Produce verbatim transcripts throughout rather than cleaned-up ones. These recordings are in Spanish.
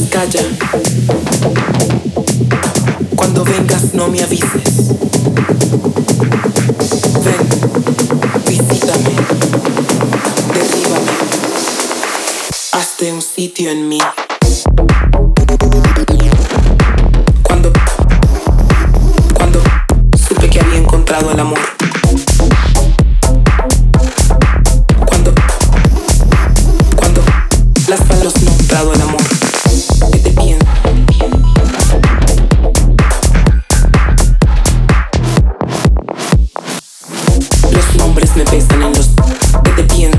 calla. Cuando vengas no me avises. Ven, visítame, derríbame, hazte un sitio en mí. Cuando, cuando supe que había encontrado el amor. Cuando, cuando las palabras no han encontrado el amor. Vete bien. Los nombres me pesan en los. Vete bien.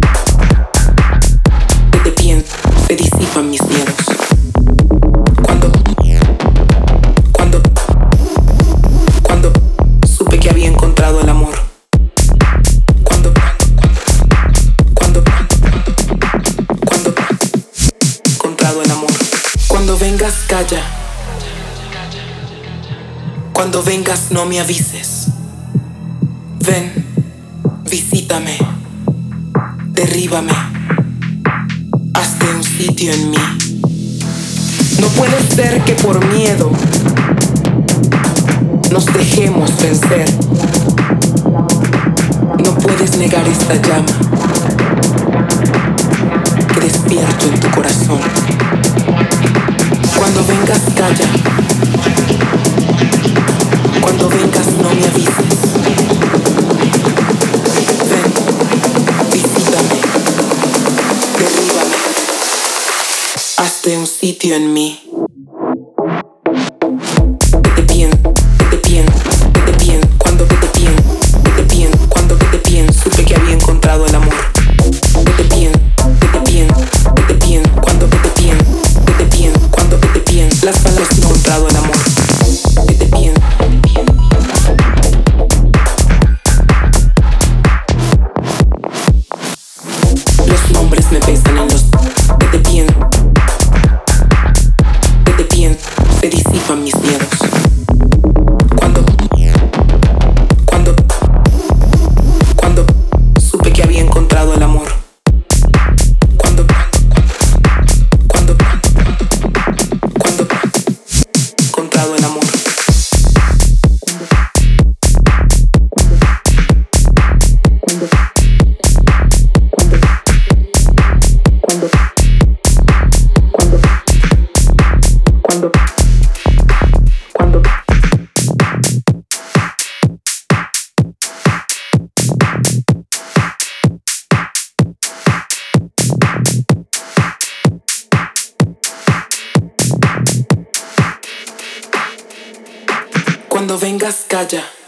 Vete bien. Se disipan mis miedos. Cuando, cuando, cuando supe que había encontrado el amor. Cuando, cuando, cuando, encontrado el amor. Cuando vengas calla. Cuando vengas no me avises. Ven, visítame, derríbame, hazte un sitio en mí. No puede ser que por miedo nos dejemos vencer. No puedes negar esta llama que despierto en tu corazón. Cuando vengas calla. Cuando vengas no me avises. Ven, visítame, derríbame, hazte un sitio en mí. Vete bien, vete bien, vete bien. Cuando vete bien, vete bien. Cuando vete bien, supe que había encontrado el amor. Vete bien, vete bien, vete bien. Cuando vete bien, vete bien. Cuando vete bien, las palabras han encontrado el amor. Vete bien. Los nombres me pesan en los. Vete bien. Vete bien. Se disipan mis miedos. Cuando, cuando, cuando supe que había encontrado el amor. Cuando, cuando, cuando, encontrado el amor. Cuando, cuando, cuando, cuando, cuando vengas calla.